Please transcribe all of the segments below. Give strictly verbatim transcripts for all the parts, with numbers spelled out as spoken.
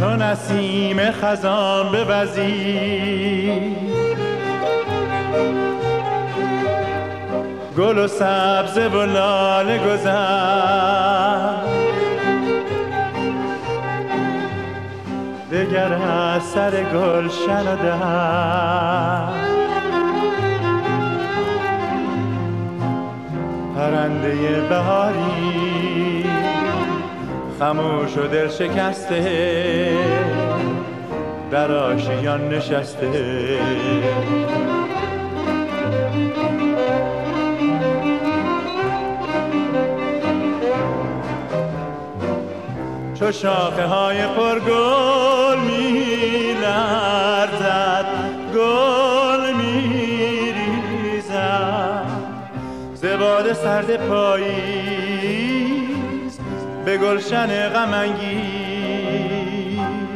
چون نسیم خزان بوزی، گل و سبزه و لاله گذر، دگر از سر گلشن و در، پرنده بهاری خموش و دل شکسته در آشیان نشسته. چو شاخه های پرگل می لرزد، گل می ریزد ز باد سرد پاییز به گلشن غم انگیز.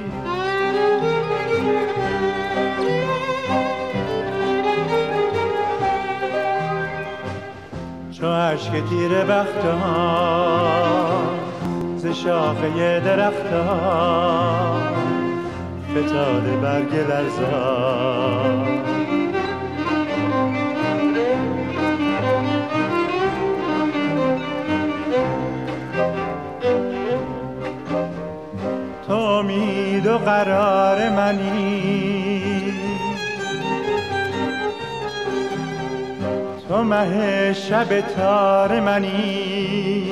چو اشک تیره بختان ز شاخه درختان فتاده برگ لرزان، تو امید و قرار منی، تو مه شب تار منی،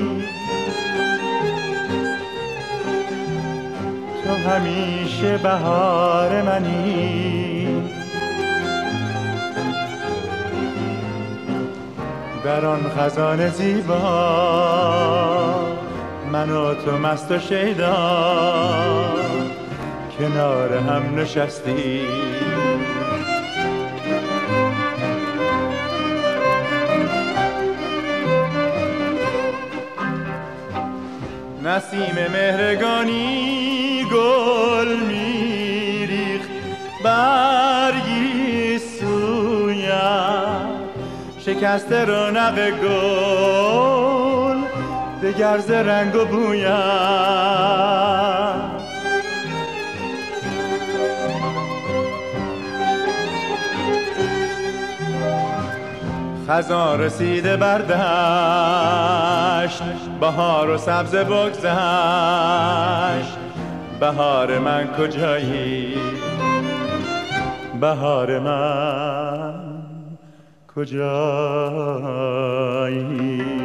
تو همیشه بهار منی. در آن خزان زیبا من و تو مست و شیدا کنار هم نشستی. نسیم مهرگانی گل میریخت برگی سویم، شکسته رونق گل دگر ز رنگ و بویم. خزان رسیده بر دشت، بهار و سبز بگذشت. بهار من کجایی، بهار من کجایی؟